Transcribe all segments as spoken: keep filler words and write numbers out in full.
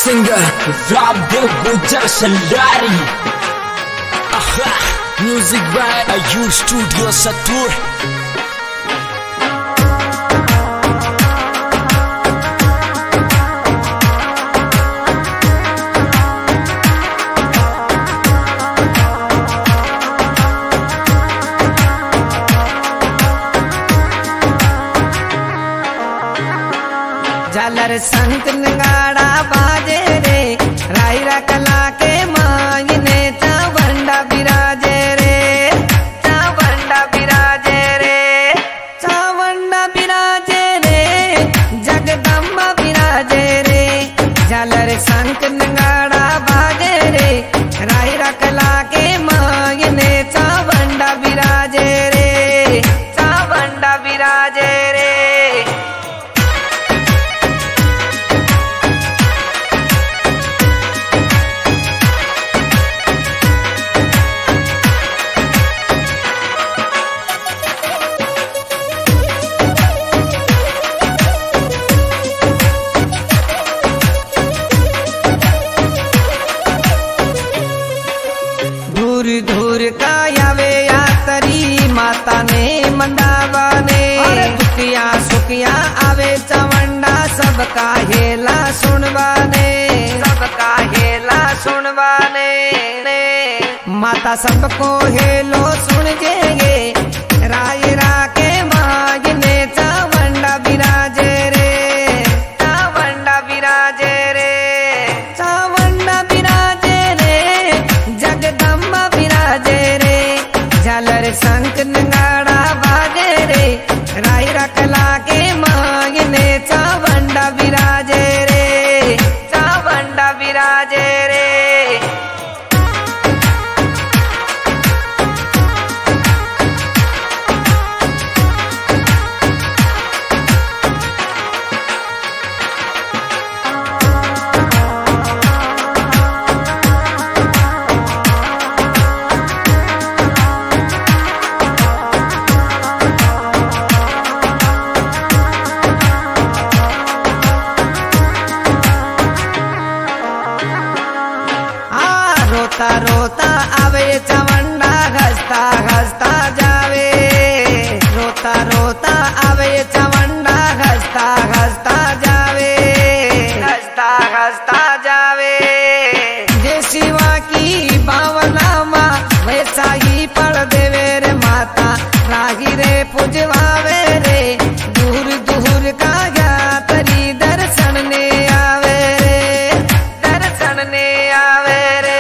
singer Ramdev Gujar Sallari. Aha, music by Ayush Studio Satur. झालर संत नगाड़ा बाजे रे, रायरा कला के मांगने चावंडा बिराजे रे, चावंडा बिराजे रे, चावंडा बिराजे रे, जगदम्बा बिराजे रे। झालर संत नगाड़ा बाजे रे, रायरा कला के मांगने चावंडा बिराजे रे, चावंडा बिराजे रे। धूर का यावे यातरी माता ने मंदावा ने, दुखिया सुखिया आवे चवंडा सबका हेला सुनवाने, सबका हेला सुनवाने। माता सबको हेलो सुन जेगे, रायरा के मांगने चवंडा बिराजे रे, चवंडा बिराजे रे, चवंडा बिराजे रे, जगदम्बा बिराजे रे। झालर संत नगाड़ा बाजे रे, रायरा कला के मांगने चावंडा बिराजे रे, चावंडा बिराजे रे। रोता रोता आवे चवंडा, हंसता हंसता जावे, रोता रोता आवे चवंडा, हंसता हंसता जावे, हंसता हंसता जावे। जे शिवा की भावना माँ वैसा ही पढ़ देवे रे माता, राही रे पुजवावे रे, दूर दूर का यात्री दर्शन ने आवे रे, दर्शन ने आवे रे।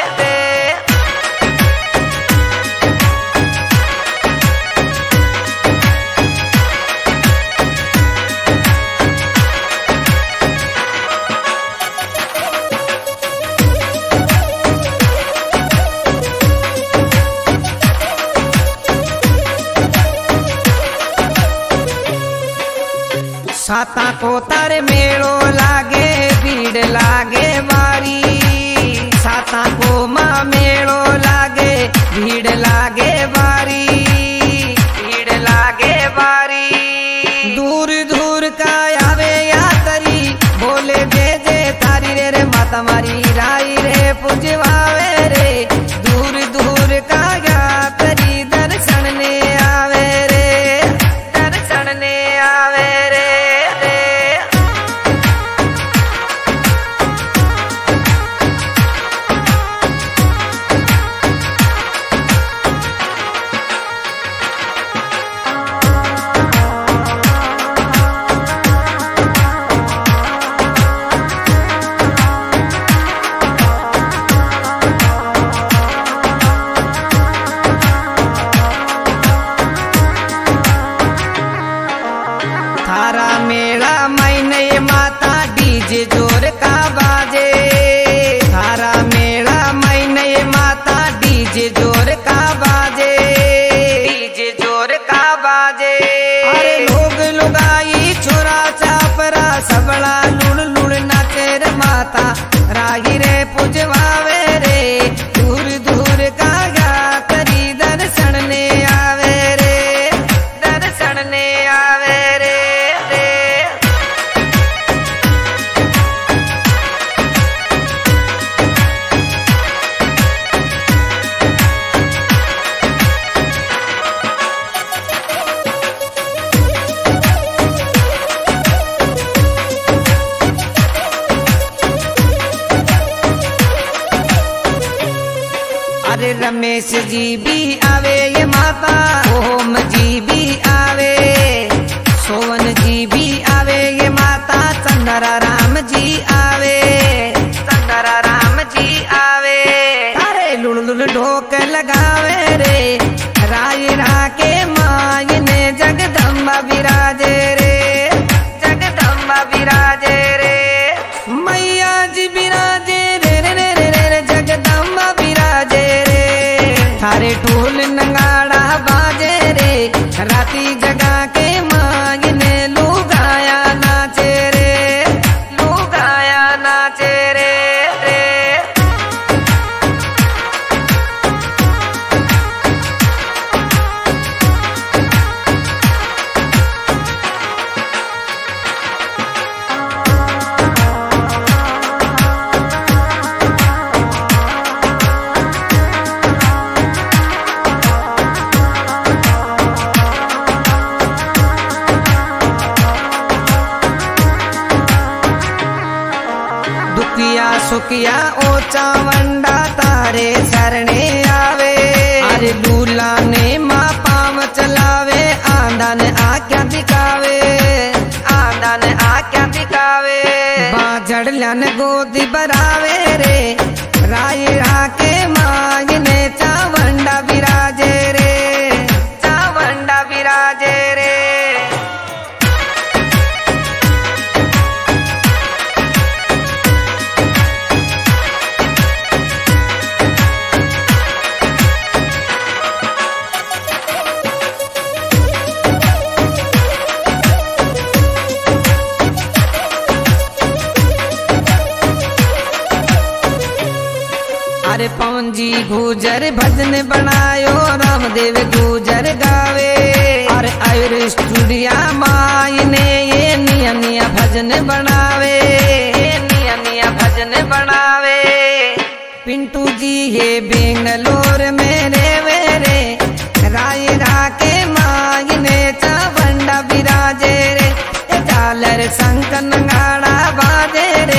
साता को तारे मेड़ो लागे, भीड़ लागे बारी, साता को माँ मेड़ो लागे, भीड़ लागे बारी, भीड़ लागे बारी। दूर दूर का आवे यात्री, बोले भेजे तारी रे रे माता मारी, राई रे पुजवावे रे, दूर दूर का यात्री दर्शन ने आवे रे, दर्शन ने आवे रे। रमेश जी भी आवे ये माता, ओम जी भी आवे, सोवन जी भी आवे ये माता, चंद्रा राम जी आवे, चंद्रा राम जी आवे। अरे लुल लुल ढोक लगावे रे, राय राके मायने जगदम्बा विराजे रे, जगदम्बा विराजे रे, मैया जी विराजे रे रे रे रे रे, जगदम्बा विराजे रे। थारे ढोल नगाड़ा बाजे रे, राती जगा के मायने लुगाया नाचे रे, लुगाया नाचे रे रे। दुखिया सुखिया ओ चावंडा तारे शरणे आवे, अरे दूल्हा ने माँ पाम चलावे, आंधा ने आज्ञा दिखावे, आंधा ने आज्ञा दिखावे। बाजड़ लन गोदी बरावे रे, राय राके मांगने चावंडा विराजे रे, चावंडा विराजे रे। अरे पवन जी गुजर भजन बनायो, रामदेव गुजर गावे, अरे आयुर स्टूडिया मायने ये निया निया भजन बनावे, ये निया निया भजन बनावे। पिंटू जी ये बेंगलोर में रेवे रे, राय राके मायने चावंडा विराजे रे, झालर शंकर नगाड़ा बाजे रे।